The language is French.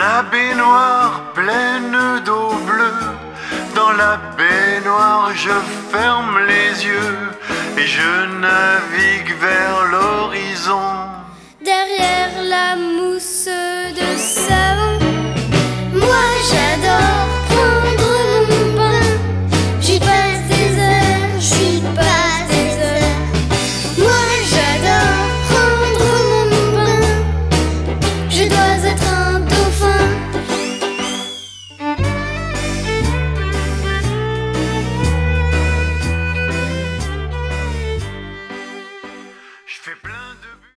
La baignoire pleine d'eau bleue. Dans la baignoire je ferme les yeux et je navigue vers l'horizon. Derrière la mousse de sable,